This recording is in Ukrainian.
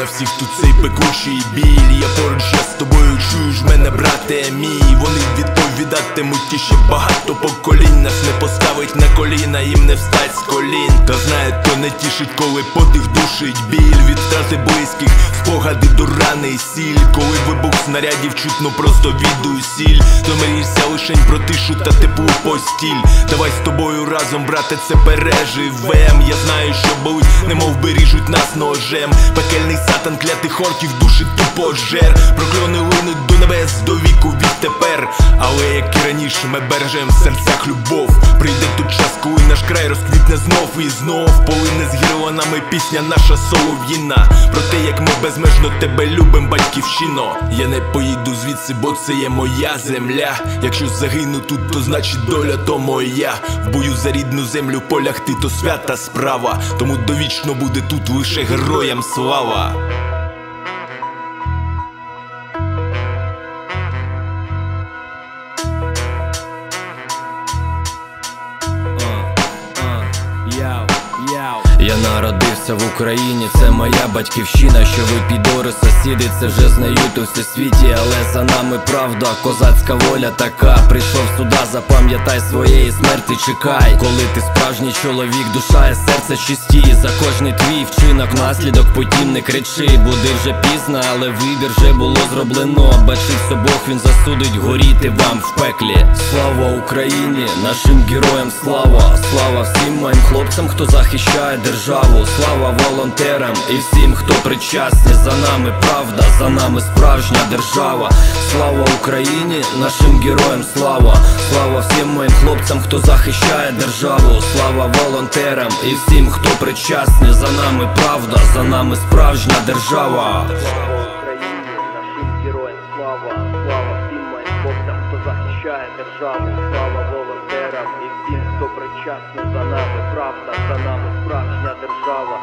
на всіх тут цей пекучий біль. Я поруч, я з тобою, чуєш мене, брате мій. Вони відповідатимуть ті ще багато поколінь. Нас не поставить на коліна, їм не встать з колін. Та знає, то не тішить, коли подих душить біль від втрати близьких, спогади до рани і сіль. Коли вибух снарядів чутно просто відусіль, то мрієшся лишень про тишу та теплу постіль. Давай з тобою разом, брате, це переживем. Я знаю, що болить, немов би ріжуть нас ножем. Пекельний сатан клятих орків душить тупо жер. Прокльони линуть до небес, до віку відтепер. Але як і раніше ми бережем в серцях любов. Прийде той час, коли наш край розквітне знов і знов. Полине з гірланами пісня наша солов'їна про те, як ми безмежно тебе любим, батьківщино. Я не поїду звідси, бо це є моя земля. Якщо загину тут, то значить доля то моя. В бою за рідну землю полягти, то свята справа. Тому довічно буде тут лише героям слава. Я народився в Україні, це моя батьківщина. Що ви підори, сусіди, це вже знають у всесвіті. Але за нами правда, козацька воля така. Прийшов сюди, запам'ятай, своєї смерти чекай. Коли ти справжній чоловік, душа і серце чисті. За кожний твій вчинок наслідок, потім не кричи. Буде вже пізно, але вибір вже було зроблено. Бачився Бог, він засудить горіти вам в пеклі. Слава Україні, нашим героям слава. Слава всім моїм хлопцям, хто захищає державу. Слава волонтерам і всім, хто причасні. За нами правда, за нами справжня держава. Слава Україні, нашим героям слава. Слава всім моїм хлопцям, хто захищає державу. Слава волонтерам і всім, хто причасні. За нами правда, за нами справжня держава. Слава Україні, нашим героям слава. Слава всім моїм хлопцям, хто захищає державу. Слава волонтерам і всім, хто причасний. За нами правда, за нами справжня держава.